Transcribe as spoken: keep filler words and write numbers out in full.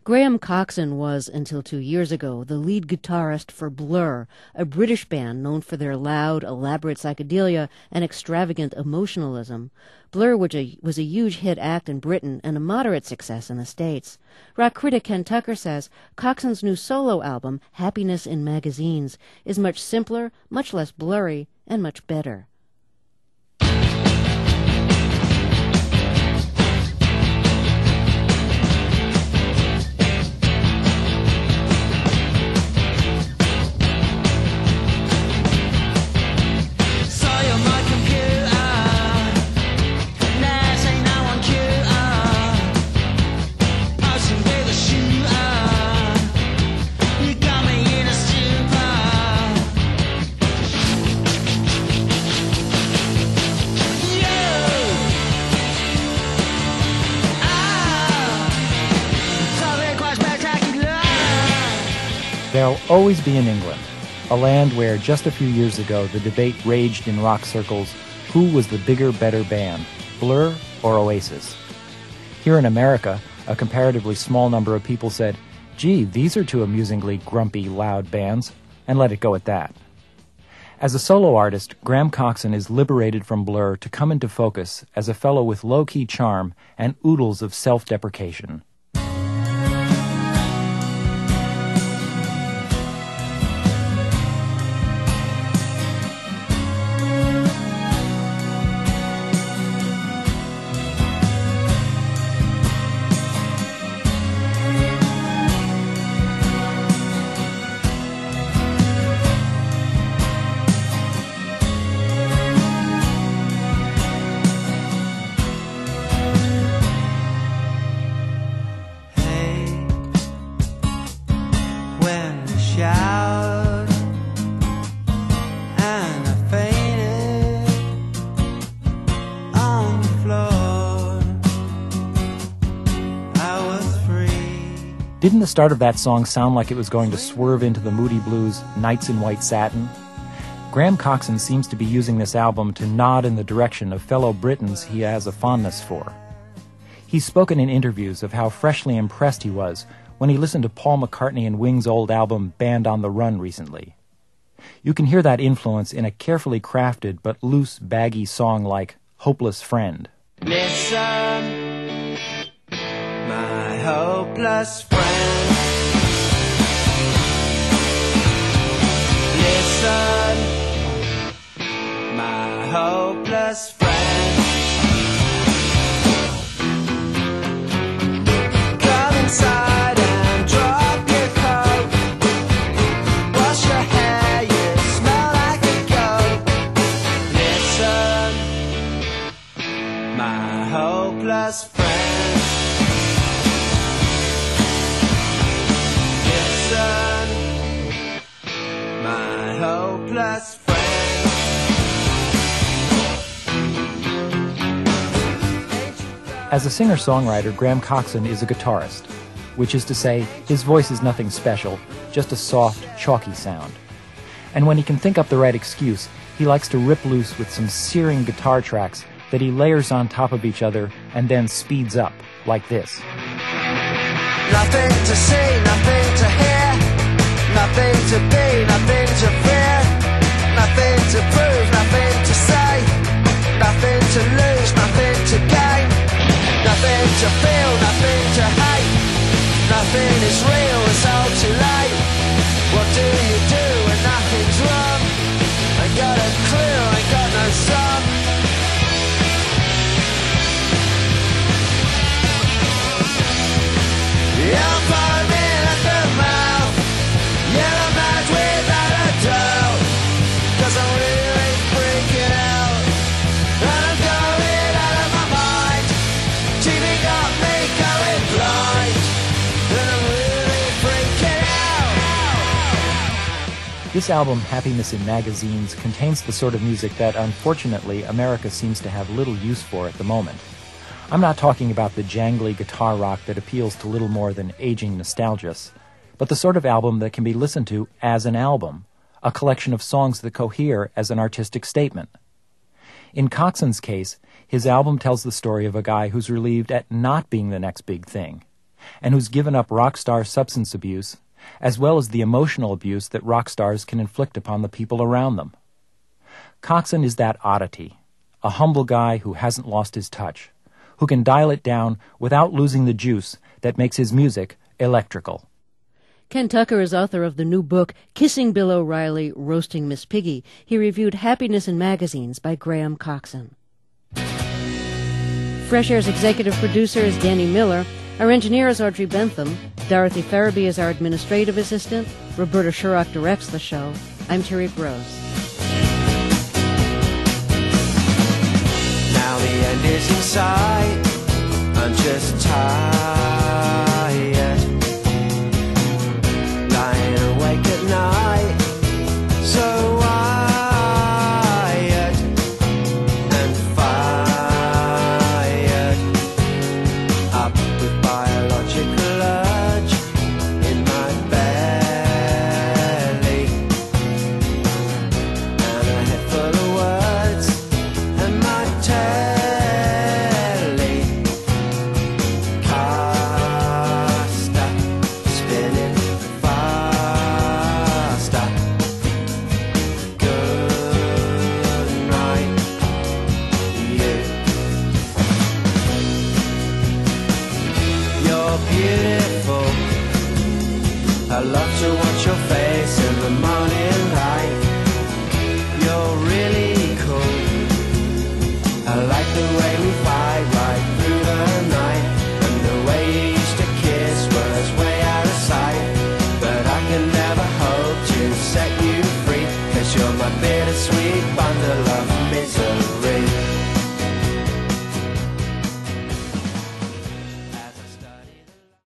Graham Coxon was, until two years ago, the lead guitarist for Blur, a British band known for their loud, elaborate psychedelia and extravagant emotionalism. Blur was a, was a huge hit act in Britain and a moderate success in the States. Rock critic Ken Tucker says Coxon's new solo album, Happiness in Magazines, is much simpler, much less blurry, and much better. There'll always be in England, a land where just a few years ago the debate raged in rock circles who was the bigger, better band, Blur or Oasis. Here in America, a comparatively small number of people said, gee, these are two amusingly grumpy, loud bands, and let it go at that. As a solo artist, Graham Coxon is liberated from Blur to come into focus as a fellow with low-key charm and oodles of self-deprecation. Didn't the start of that song sound like it was going to swerve into the Moody Blues' Nights in White Satin? Graham Coxon seems to be using this album to nod in the direction of fellow Britons he has a fondness for. He's spoken in interviews of how freshly impressed he was when he listened to Paul McCartney and Wings' old album Band on the Run recently. You can hear that influence in a carefully crafted but loose, baggy song like Hopeless Friend. Listen, my hopeless friend. Listen, my hopeless friend. Come inside and drop your coat. Wash your hair, you smell like a goat. Listen, my hopeless friend. My hopeless friend. As a singer-songwriter, Graham Coxon is a guitarist, which is to say, his voice is nothing special, just a soft, chalky sound. And when he can think up the right excuse, he likes to rip loose with some searing guitar tracks that he layers on top of each other and then speeds up, like this. Nothing to see, nothing to hear, nothing to be, nothing to fear, nothing to prove, nothing to say, nothing to lose, nothing to gain, nothing to feel, nothing to hate, nothing is real, it's all too late. What do you do when nothing's wrong? Ain't got a clue, ain't got no song. You're foaming at the mouth, you're mad without a doubt, 'cause I'm really freaking out, and I'm going out of my mind. T V got me going blind, and I'm really freaking out. This album, Happiness in Magazines, contains the sort of music that, unfortunately, America seems to have little use for at the moment. I'm not talking about the jangly guitar rock that appeals to little more than aging nostalgists, but the sort of album that can be listened to as an album, a collection of songs that cohere as an artistic statement. In Coxon's case, his album tells the story of a guy who's relieved at not being the next big thing. and who's given up rock star substance abuse, as well as the emotional abuse that rock stars can inflict upon the people around them. Coxon is that oddity, a humble guy who hasn't lost his touch, who can dial it down without losing the juice that makes his music electrical. Ken Tucker is author of the new book, Kissing Bill O'Reilly, Roasting Miss Piggy. He reviewed Happiness in Magazines by Graham Coxon. Fresh Air's executive producer is Danny Miller. Our engineer is Audrey Bentham. Dorothy Farabee is our administrative assistant. Roberta Sherrock directs the show. I'm Tariq Rose. Now the end is in sight. I'm just tired, lying awake at night, so wired and fired up with biological urge in my belly, and a head full of words and my telly caster spinning faster. Good night, you. You're beautiful. I love to watch your face.